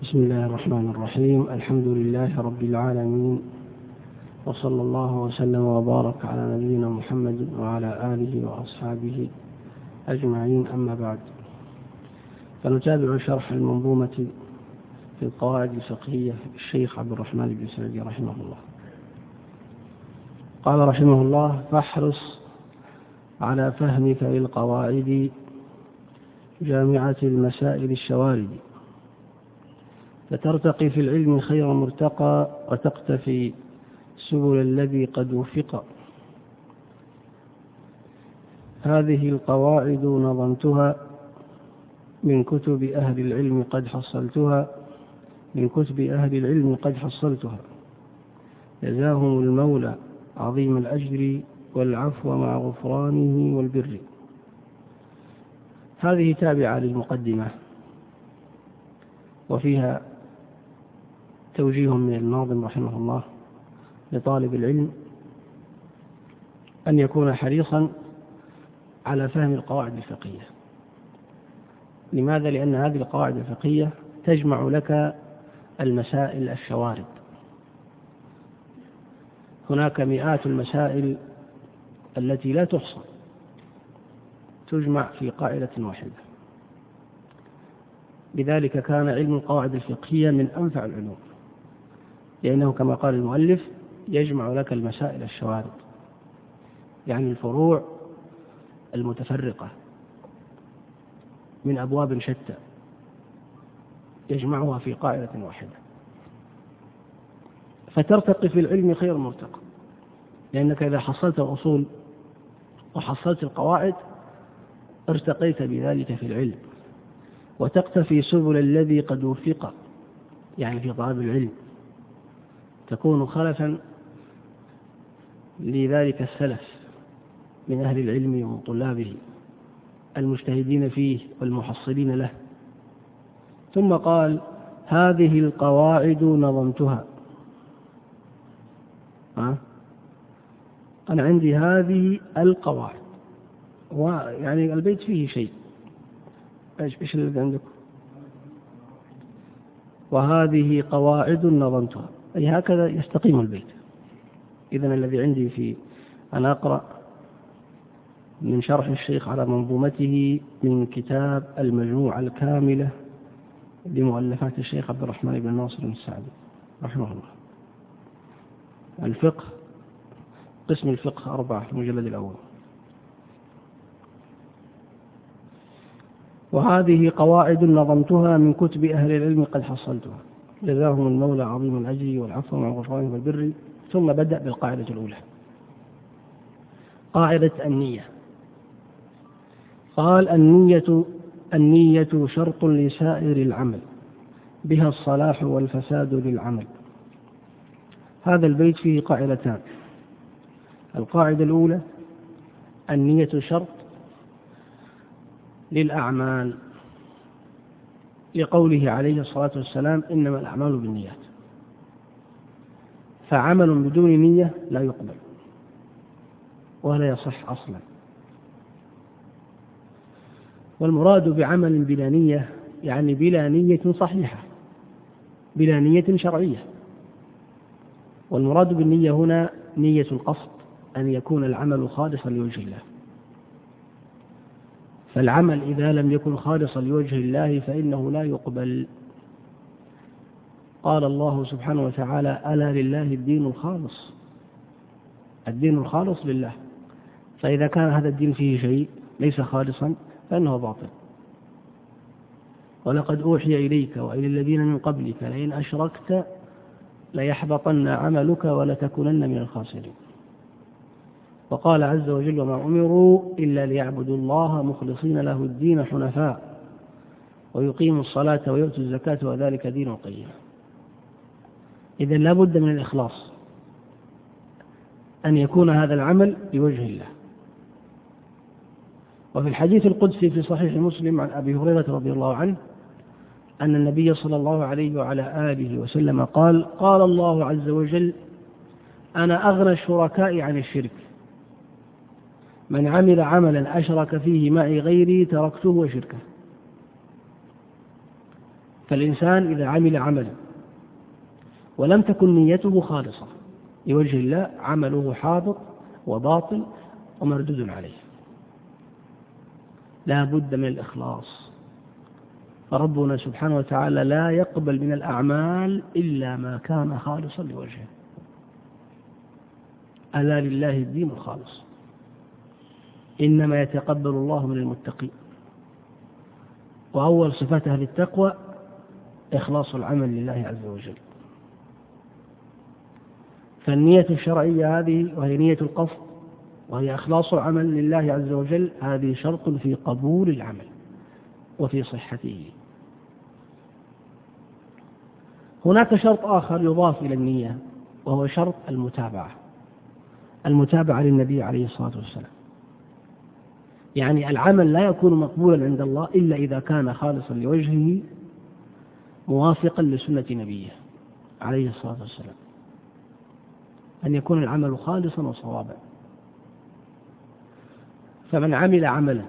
بسم الله الرحمن الرحيم. الحمد لله رب العالمين، وصلى الله وسلم وبارك على نبينا محمد وعلى آله وأصحابه أجمعين، أما بعد، فنتابع شرح المنظومة في القواعد الفقهية الشيخ عبد الرحمن بن سعدي رحمه الله. قال رحمه الله: فاحرص على فهمك للقواعد جامعة المسائل الشوارد، فترتقي في العلم خير مرتقى، وتقتفي سبل الذي قد وفق. هذه القواعد نظمتها من كتب أهل العلم قد حصلتها، جزاهم المولى عظيم الأجر والعفو مع غفرانه والبر. هذه تابعة للمقدمة، وفيها توجيه من الناظم رحمه الله لطالب العلم أن يكون حريصا على فهم القواعد الفقهية. لماذا؟ لأن هذه القواعد الفقهية تجمع لك المسائل الشوارد. هناك مئات المسائل التي لا تحصى، تجمع في قاعدة واحدة. لذلك كان علم القواعد الفقهية من أنفع العلوم، لأنه كما قال المؤلف يجمع لك المسائل الشوارد، يعني الفروع المتفرقة من أبواب شتى، يجمعها في قاعدة واحدة، فترتقي في العلم خير مرتقى. لأنك إذا حصلت الأصول وحصلت القواعد ارتقيت بذلك في العلم، وتقتفي سبل الذي قد وفق، يعني في طلب العلم تكون خلفا لذلك السلف من أهل العلم ومن طلابه المجتهدين فيه والمحصلين له. ثم قال: هذه القواعد نظمتها. أنا عندي هذه القواعد، يعني البيت فيه شيء. إيش الذي عندكم؟ وهذه قواعد نظمتها، أي هكذا يستقيم البيت. إذن الذي عندي أنا أقرأ من شرح الشيخ على منظومته من كتاب المجموعة الكاملة لمؤلفات الشيخ عبد الرحمن بن ناصر السعدي رحمه الله. الفقه، قسم الفقه 4، المجلد الأول. وهذه قواعد نظمتها من كتب أهل العلم قد حصلتها، جزاهم المولى عظيم الأجر والعفو مع غفرانه والبر. ثم بدأ بالقاعدة الأولى، قاعدة النية. قال: النية شرط لسائر العمل، بها الصلاح والفساد للعمل. هذا البيت فيه قاعدتان. القاعدة الأولى: النية شرط للأعمال، لقوله عليه الصلاة والسلام: إنما الأعمال بالنيات. فعمل بدون نية لا يقبل ولا يصح أصلا. والمراد بعمل بلا نية يعني بلا نية صحيحة، بلا نية شرعية. والمراد بالنية هنا نية القصد، أن يكون العمل خالصا لوجه الله. فالعمل إذا لم يكن خالصا لوجه الله فإنه لا يقبل. قال الله سبحانه وتعالى: ألا لله الدين الخالص. الدين الخالص لله. فإذا كان هذا الدين فيه شيء ليس خالصا فإنه باطل. ولقد أوحي إليك وإلى الذين من قبلك لئن أشركت ليحبطن عملك ولتكونن من الخاسرين. وقال عز وجل: وما أمروا إلا ليعبدوا الله مخلصين له الدين حنفاء ويقيموا الصلاة ويؤتوا الزكاة وذلك دين القيم. إذن لا بد من الإخلاص، أن يكون هذا العمل لوجه الله. وفي الحديث القدسي في صحيح مسلم عن أبي هريرة رضي الله عنه أن النبي صلى الله عليه وعلى آله وسلم قال: قال الله عز وجل: أنا أغنى الشركاء عن الشرك، من عمل عملا أشرك فيه معي غيري تركته وشركه. فالإنسان إذا عمل عملا ولم تكن نيته خالصة لوجه الله عمله حابط وباطل ومردود عليه، لا بد من الإخلاص. فربنا سبحانه وتعالى لا يقبل من الأعمال إلا ما كان خالصا لوجهه. ألا لله الدين الخالص، إنما يتقبل الله من المتقين. وأول صفات أهل التقوى إخلاص العمل لله عز وجل. فالنية الشرعية هذه وهي نية القصد وهي إخلاص العمل لله عز وجل، هذه شرط في قبول العمل وفي صحته. هناك شرط آخر يضاف إلى النية وهو شرط المتابعة للنبي عليه الصلاة والسلام. يعني العمل لا يكون مقبولا عند الله إلا إذا كان خالصا لوجهه موافقا لسنة نبيه عليه الصلاة والسلام، أن يكون العمل خالصا وصوابا. فمن عمل عملا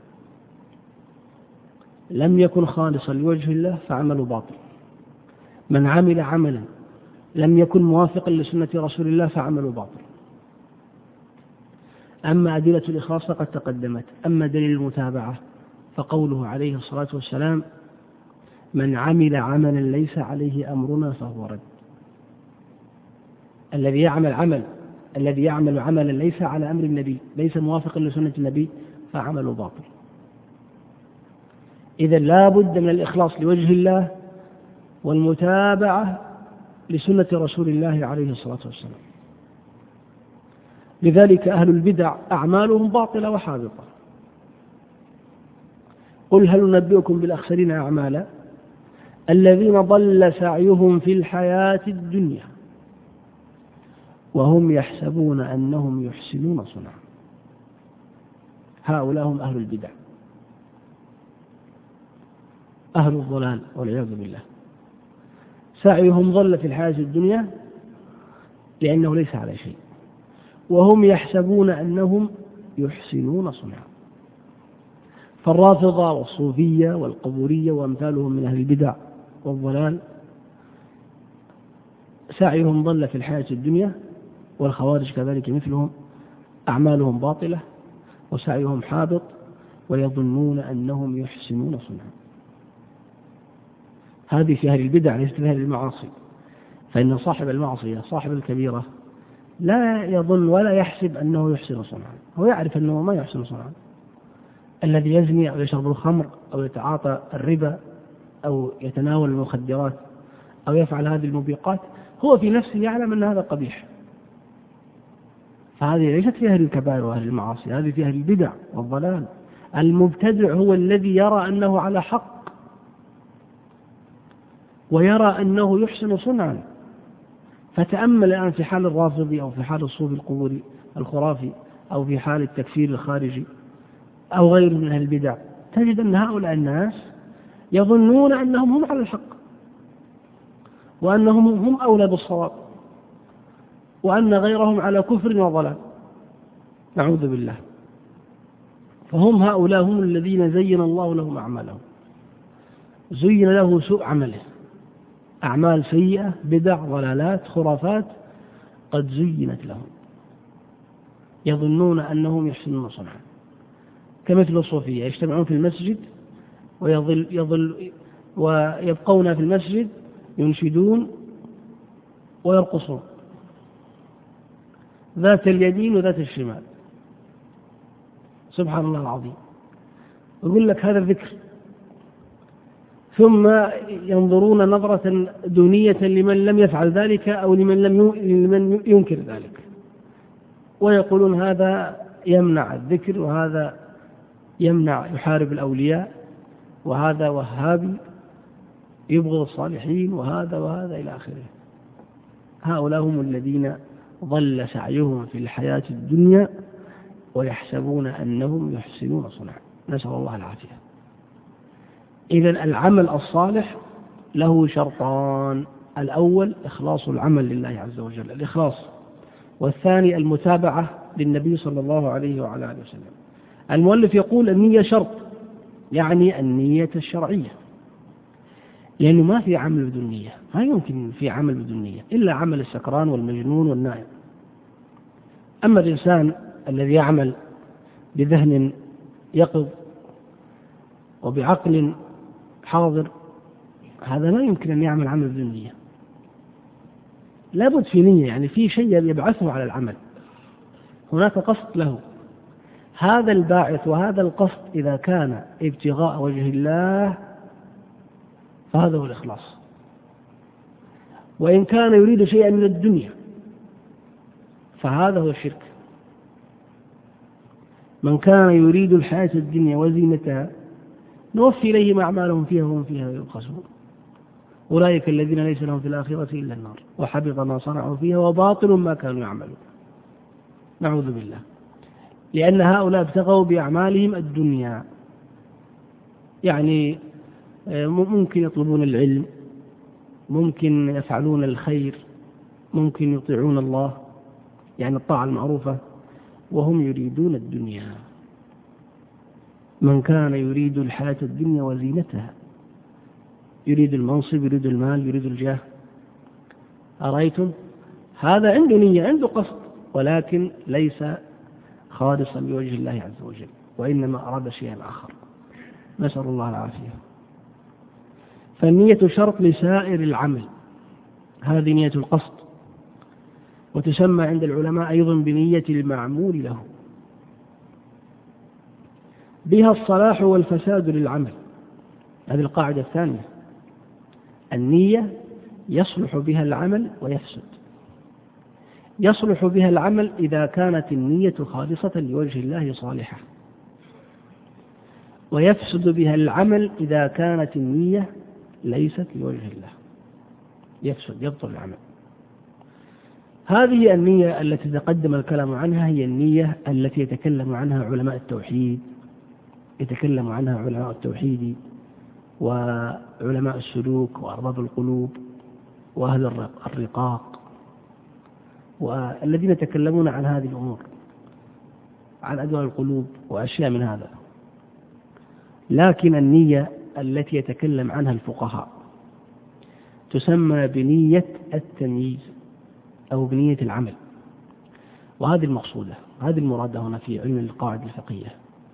لم يكن خالصا لوجه الله فعمله باطل، من عمل عملا لم يكن موافقا لسنة رسول الله فعمله باطل. أما أدلة الإخلاص فقد تقدمت. أما دليل المتابعة فقوله عليه الصلاة والسلام: من عمل عملا ليس عليه أمرنا فهو رد. الذي يعمل عملا ليس على أمر النبي، ليس موافقا لسنة النبي، فعمله باطل. إذا لا بد من الإخلاص لوجه الله والمتابعة لسنة رسول الله عليه الصلاة والسلام. لذلك أهل البدع أعمالهم باطلة وحابطة. قل هل ننبئكم بالأخسرين أعمالا الذين ضل سعيهم في الحياة الدنيا وهم يحسبون أنهم يحسنون صنعا. هؤلاء هم أهل البدع، أهل الضلال والعياذ بالله. سعيهم ضل في الحياة الدنيا لأنه ليس على شيء، وهم يحسبون أنهم يحسنون صنعا. فالرافضة والصوفية والقبورية وأمثالهم من أهل البدع والضلال سعيهم ضل في الحياة الدنيا، والخوارج كذلك مثلهم، أعمالهم باطلة وسعيهم حابط ويظنون أنهم يحسنون صنعا. هذه في أهل البدع ليست في أهل المعاصي. فإن صاحب المعصية صاحب الكبيرة لا يظن ولا يحسب أنه يحسن صنعا، هو يعرف أنه ما يحسن صنعا. الذي يزني أو يشرب الخمر أو يتعاطى الربا أو يتناول المخدرات أو يفعل هذه الموبقات هو في نفسه يعلم أن هذا قبيح. فهذه ليست في أهل الكبائر وأهل المعاصي، هذه في أهل البدع والضلال. المبتدع هو الذي يرى أنه على حق ويرى أنه يحسن صنعا. فتأمل الآن في حال الرافضي أو في حال الصوفي القبوري الخرافي أو في حال التكفير الخارجي أو غيره من أهل البدع، تجد أن هؤلاء الناس يظنون أنهم هم على الحق وأنهم هم أولى بالصواب وأن غيرهم على كفر وضلال، نعوذ بالله. فهم هؤلاء هم الذين زين الله لهم أعمالهم، زين له سوء عمله، أعمال سيئة، بدع، ضلالات، خرافات قد زينت لهم، يظنون أنهم يحسنون صنعا. كمثل الصوفية يجتمعون في المسجد ويبقون في المسجد ينشدون ويرقصون ذات اليمين وذات الشمال، سبحان الله العظيم. يقول لك هذا الذكر، ثم ينظرون نظرة دونية لمن لم يفعل ذلك أو لمن ينكر ذلك، ويقولون هذا يمنع الذكر وهذا يمنع يحارب الأولياء وهذا وهابي يبغض الصالحين وهذا إلى آخره. هؤلاء هم الذين ضل سعيهم في الحياة الدنيا ويحسبون أنهم يحسنون صنعا، نسأل الله العافية. إذن العمل الصالح له شرطان: الأول إخلاص العمل لله عز وجل، الإخلاص، والثاني المتابعة للنبي صلى الله عليه وعلى آله وسلم. المؤلف يقول النية شرط، يعني النية الشرعية. لأنه ما في عمل بدون نية، ما يمكن في عمل بدون نية إلا عمل السكران والمجنون والنائم. أما الإنسان الذي يعمل بذهن يقظ وبعقل حاضر هذا ما يمكن أن يعمل عمل بدون نية، لابد في نية، يعني في شيء يبعثه على العمل، هناك قصد له. هذا الباعث وهذا القصد إذا كان ابتغاء وجه الله فهذا هو الإخلاص. وإن كان يريد شيئا من الدنيا فهذا هو الشرك. من كان يريد الحياة الدنيا وزينتها نوفي إليهم أعمالهم فيها وهم فيها يبخسون أولئك الذين ليس لهم في الآخرة إلا النار وحبط ما صنعوا فيها وباطل ما كانوا يعملون. نعوذ بالله. لأن هؤلاء ابتغوا بأعمالهم الدنيا، يعني ممكن يطلبون العلم، ممكن يفعلون الخير، ممكن يطيعون الله، يعني الطاعة المعروفة، وهم يريدون الدنيا. من كان يريد الحياة الدنيا وزينتها، يريد المنصب، يريد المال، يريد الجاه، أرأيتم؟ هذا عنده نية، عنده قصد، ولكن ليس خالصا لوجه الله عز وجل، وإنما أراد شيئا آخر. نسأل الله العافية. فالنية شرط لسائر العمل، هذه نية القصد، وتسمى عند العلماء أيضا بنية المعمول له، بها الصلاح والفساد للعمل. هذه القاعدة الثانية، النية يصلح بها العمل ويفسد. يصلح بها العمل إذا كانت النية خالصة لوجه الله صالحة، ويفسد بها العمل إذا كانت النية ليست لوجه الله، يفسد، يبطل العمل. هذه النية التي تقدم الكلام عنها هي النية التي يتكلم عنها علماء التوحيد، يتكلم عنها علماء التوحيد وعلماء السلوك وأرباب القلوب وأهل الرقاق، والذين يتكلمون عن هذه الأمور، عن أدواء القلوب وأشياء من هذا. لكن النية التي يتكلم عنها الفقهاء تسمى بنية التمييز أو بنية العمل، وهذه المقصودة، هذه المرادة هنا في علم القواعد الفقهية.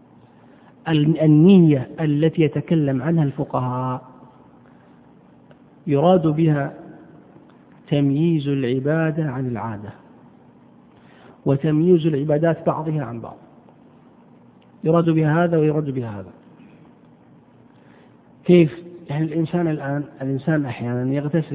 النية التي يتكلم عنها الفقهاء يراد بها تمييز العبادة عن العادة، وتمييز العبادات بعضها عن بعض، يراد بها هذا ويراد بها هذا. كيف؟ يعني الإنسان أحيانا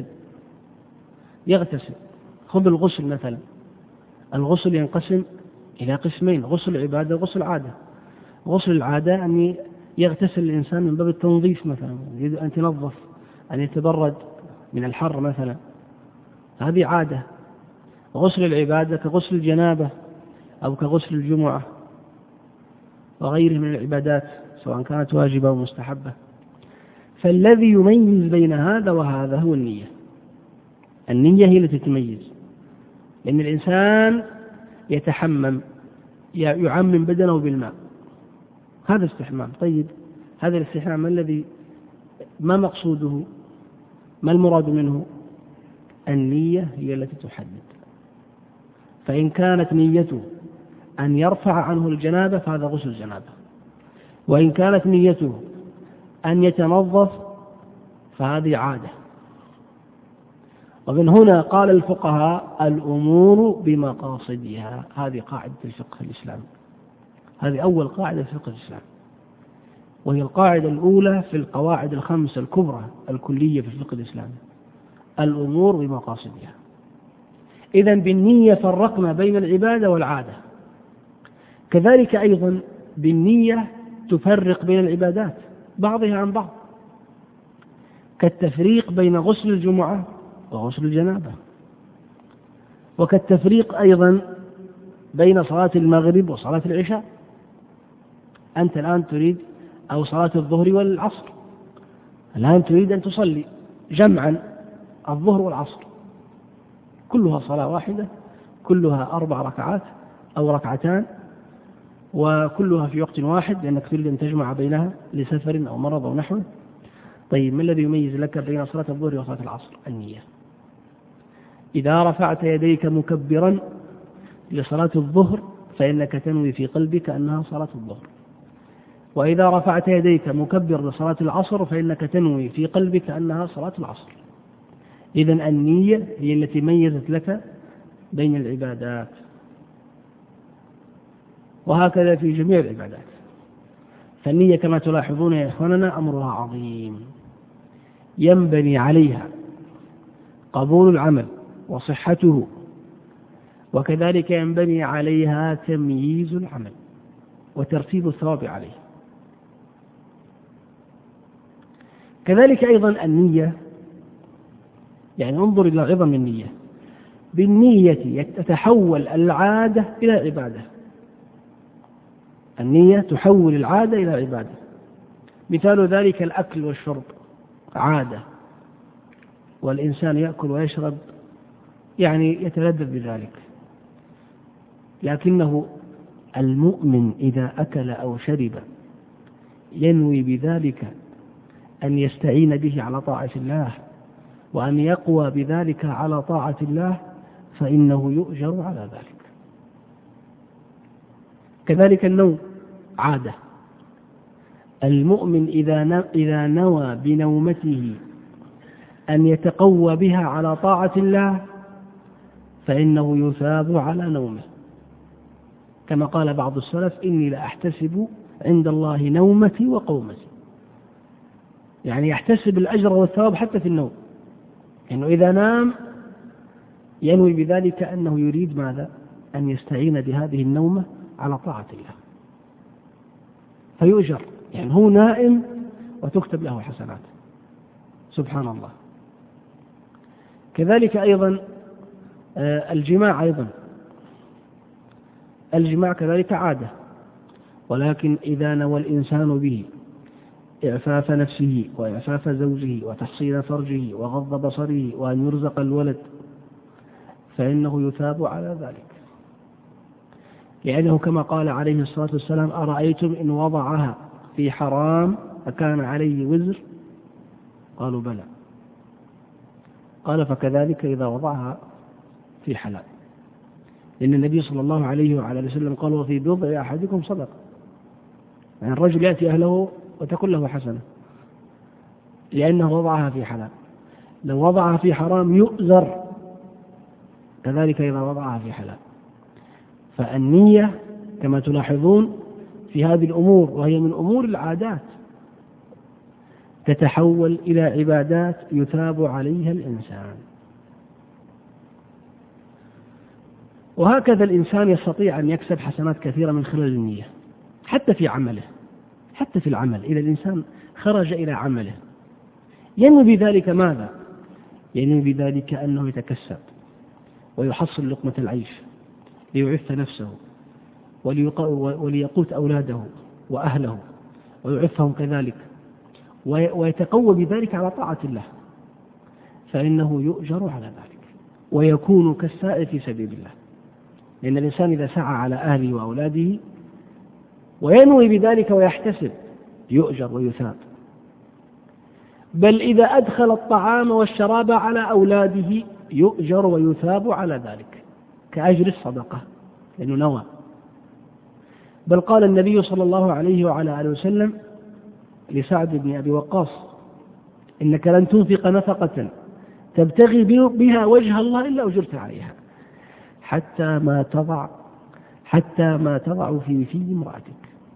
يغتسل. خذ الغسل مثلا، الغسل ينقسم إلى قسمين، غسل عبادة وغسل عادة. غسل العادة أن يغتسل الإنسان من باب التنظيف مثلا، يريد أن يتنظف، أن يتبرد من الحر مثلا، هذه عادة. غسل العبادة كغسل الجنابة أو كغسل الجمعة وغيره من العبادات سواء كانت واجبة أو مستحبة. فالذي يميز بين هذا وهذا هو النية. النية هي التي تميز، لأن الإنسان يتحمم، يعمم بدنه بالماء، هذا استحمام. طيب هذا الاستحمام ما مقصوده؟ ما المراد منه؟ النية هي التي تحدد. فإن كانت نيته أن يرفع عنه الجنابة فهذا غسل الجنابة، وإن كانت نيته أن يتنظف فهذه عادة. ومن هنا قال الفقهاء الأمور بمقاصدها. هذه قاعدة الفقه الإسلامي، هذه أول قاعدة في الفقه الإسلامي، وهي القاعدة الأولى في القواعد الخمسة الكبرى الكلية في الفقه الإسلامي، الأمور بمقاصدها. إذن بالنية فرقنا بين العبادة والعادة، كذلك أيضا بالنية تفرق بين العبادات بعضها عن بعض، كالتفريق بين غسل الجمعة وغسل الجنابة، وكالتفريق أيضا بين صلاة المغرب وصلاة العشاء. أنت الآن تريد، أو صلاة الظهر والعصر، الآن تريد أن تصلي جمعا الظهر والعصر، كلها صلاة واحدة، كلها 4 ركعات أو ركعتان، وكلها في وقت واحد لأنك تريد أن تجمع بينها لسفر أو مرض أو نحوه. طيب ما الذي يميز لك بين صلاة الظهر وصلاة العصر؟ النية. إذا رفعت يديك مكبرا لصلاة الظهر فإنك تنوي في قلبك أنها صلاة الظهر، وإذا رفعت يديك مكبر لصلاة العصر فإنك تنوي في قلبك أنها صلاة العصر. إذن النية هي التي ميزت لك بين العبادات، وهكذا في جميع العبادات. فالنية كما تلاحظون يا إخواننا أمرها عظيم، ينبني عليها قبول العمل وصحته، وكذلك ينبني عليها تمييز العمل وترتيب الثواب عليه. كذلك أيضا النية، يعني انظر إلى عظم النية، بالنية تتحول العادة إلى عبادة. النية تحول العادة إلى عبادة. مثال ذلك الأكل والشرب عادة، والإنسان يأكل ويشرب يعني يتلذذ بذلك، لكنه المؤمن إذا أكل أو شرب ينوي بذلك أن يستعين به على طاعة الله وأن يقوى بذلك على طاعة الله، فإنه يؤجر على ذلك. كذلك النوم عادة، المؤمن إذا نوى بنومته أن يتقوى بها على طاعة الله فإنه يثاب على نومه، كما قال بعض السلف: إني لأحتسب عند الله نومتي وقومتي، يعني يحتسب الأجر والثواب حتى في النوم، إنه إذا نام ينوي بذلك أنه يريد ماذا؟ أن يستعين بهذه النومة على طاعة الله فيؤجر، يعني هو نائم وتكتب له حسنات، سبحان الله. كذلك أيضا الجماع، أيضا الجماع كذلك عادة، ولكن إذا نوى الإنسان به إعفاف نفسه وإعفاف زوجه وتحصيل فرجه وغض بصره وأن يرزق الولد فإنه يثاب على ذلك، لأنه كما قال عليه الصلاة والسلام: أرأيتم إن وضعها في حرام أكان عليه وزر؟ قالوا بلى. قال: فكذلك إذا وضعها في حلال، لأن النبي صلى الله عليه وعلى وسلم قال: وفي بضع أحدكم صدقة، يعني الرجل يأتي أهله وتكون له حسنة لأنه وضعها في حلال. لو وضعها في حرام يؤزر، كذلك إذا وضعها في حلال. فالنية كما تلاحظون في هذه الأمور، وهي من أمور العادات، تتحول إلى عبادات يثاب عليها الإنسان. وهكذا الإنسان يستطيع أن يكسب حسنات كثيرة من خلال النية، حتى في عمله، حتى في العمل. إذا الإنسان خرج إلى عمله ينوي بذلك ماذا؟ ينوي بذلك أنه يتكسب ويحصل لقمة العيش ليعف نفسه وليقوت أولاده وأهله ويعفهم كذلك، ويتقوى بذلك على طاعة الله، فإنه يؤجر على ذلك ويكون كالسائر في سبيل الله. لأن الإنسان إذا سعى على أهله وأولاده وينوي بذلك ويحتسب يؤجر ويثاب. بل إذا أدخل الطعام والشراب على أولاده يؤجر ويثاب على ذلك كأجر الصدقة، لأنه نوى. بل قال النبي صلى الله عليه وعلى آله وسلم لسعد بن أبي وقاص: إنك لن تنفق نفقة تبتغي بها وجه الله إلا أجرت عليها حتى ما تضع في امرأتك،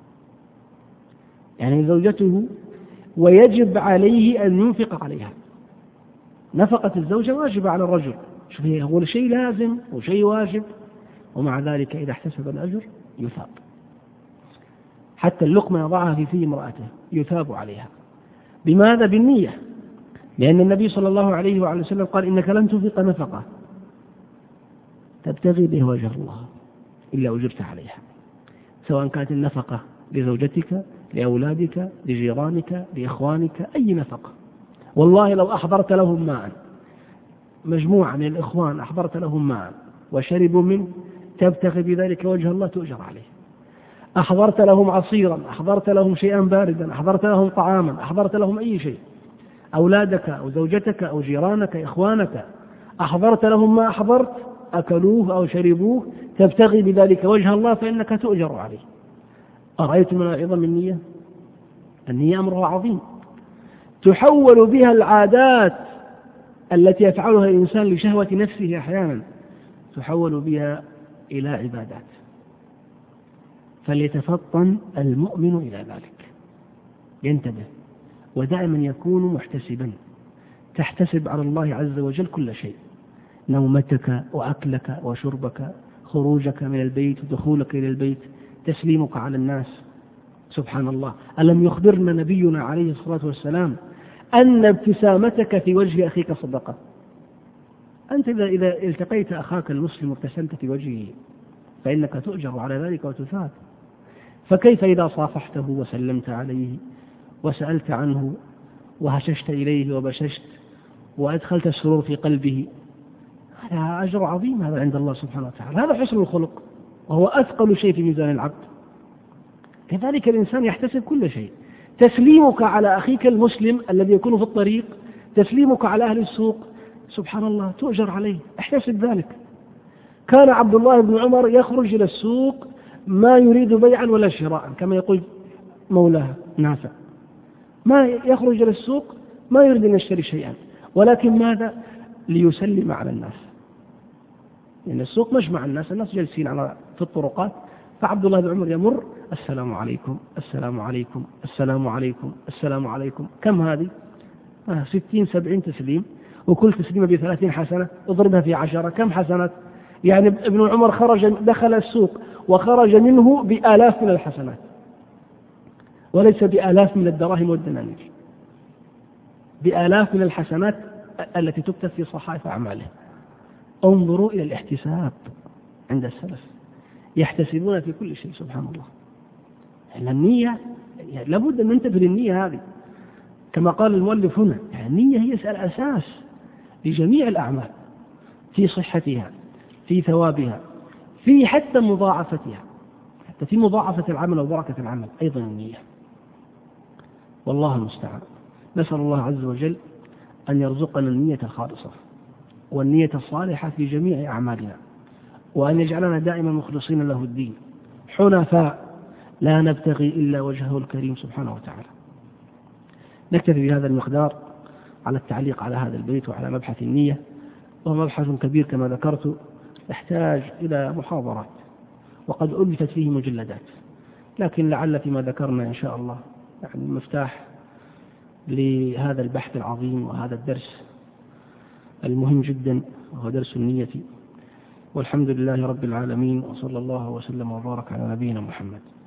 يعني زوجته، ويجب عليه أن ينفق عليها. نفقة الزوجة واجبة على الرجل، شوف هو شيء لازم وشيء واجب، ومع ذلك إذا احتسب الأجر يثاب. حتى اللقمة يضعها في امرأته يثاب عليها. بماذا؟ بالنية. لأن النبي صلى الله عليه وعلى وسلم قال: إنك لن تنفق نفقة تبتغي به وجه الله إلا أجرت عليها، سواء كانت النفقة لزوجتك، لأولادك، لجيرانك، لإخوانك، أي نفقة. والله لو أحضرت لهم ماء، مجموعة من الإخوان أحضرت لهم ماء وشربوا منه تبتغي بذلك وجه الله تؤجر عليه. أحضرت لهم عصيرا، أحضرت لهم شيئا باردا، أحضرت لهم طعاما، أحضرت لهم أي شيء، أولادك أو زوجتك أو جيرانك إخوانك، أحضرت لهم ما أحضرت، أكلوه أو شربوه، تبتغي بذلك وجه الله، فإنك تؤجر عليه. أرأيت من عظم النية؟ النية أمرها عظيم، تحول بها العادات التي يفعلها الإنسان لشهوة نفسه أحيانا، تحول بها إلى عبادات. فليتفطن المؤمن إلى ذلك، ينتبه، ودائما يكون محتسبا، تحتسب على الله عز وجل كل شيء، نومتك وأكلك وشربك، خروجك من البيت ودخولك إلى البيت، تسليمك على الناس. سبحان الله، ألم يخبرنا نبينا عليه الصلاة والسلام أن ابتسامتك في وجه أخيك صدقة؟ أنت إذا التقيت أخاك المسلم وابتسمت في وجهه فإنك تؤجر على ذلك وتثاب، فكيف إذا صافحته وسلمت عليه وسألت عنه وهششت إليه وبششت وأدخلت السرور في قلبه؟ هذا أجر عظيم هذا عند الله سبحانه وتعالى، هذا حسن الخلق وهو أثقل شيء في ميزان العبد. كذلك الإنسان يحتسب كل شيء، تسليمك على أخيك المسلم الذي يكون في الطريق، تسليمك على أهل السوق، سبحان الله تؤجر عليه، احتسب ذلك. كان عبد الله بن عمر يخرج إلى السوق ما يريد بيعا ولا شراء، كما يقول مولاه نافع، ما يخرج إلى السوق ما يريد أن يشتري شيئا، ولكن ماذا؟ ليسلم على الناس، لأن السوق مجمع الناس جالسين في الطرقات، فعبد الله بن عمر يمر، السلام عليكم السلام عليكم السلام عليكم السلام عليكم. كم هذه؟ 60-70 تسليم، وكل تسليمة ب30 حسنة، اضربها في 10، كم حسنات؟ يعني ابن عمر دخل السوق وخرج منه بآلاف من الحسنات، وليس بآلاف من الدراهم والدنانير، بآلاف من الحسنات التي تكتب في صحائف أعماله. انظروا إلى الاحتساب عند السلف، يحتسبون في كل شيء، سبحان الله. يعني النية لابد أن ننتبه للنية هذه، كما قال المؤلف هنا، يعني النية هي الأساس لجميع الأعمال، في صحتها، في ثوابها، في حتى مضاعفتها، حتى في مضاعفة العمل وبركة العمل أيضا النية. والله المستعان. نسأل الله عز وجل أن يرزقنا النية الخالصة والنية الصالحة في جميع أعمالنا، وأن يجعلنا دائما مخلصين له الدين، حنفاء لا نبتغي إلا وجهه الكريم سبحانه وتعالى. نكتفي بهذا المقدار على التعليق على هذا البيت وعلى مبحث النية، وهو مبحث كبير كما ذكرت، يحتاج إلى محاضرات، وقد ألفت فيه مجلدات، لكن لعل فيما ذكرنا إن شاء الله يعني مفتاح لهذا البحث العظيم وهذا الدرس المهم جدا، وهو درس النية. والحمد لله رب العالمين، وصلى الله وسلم وبارك على نبينا محمد.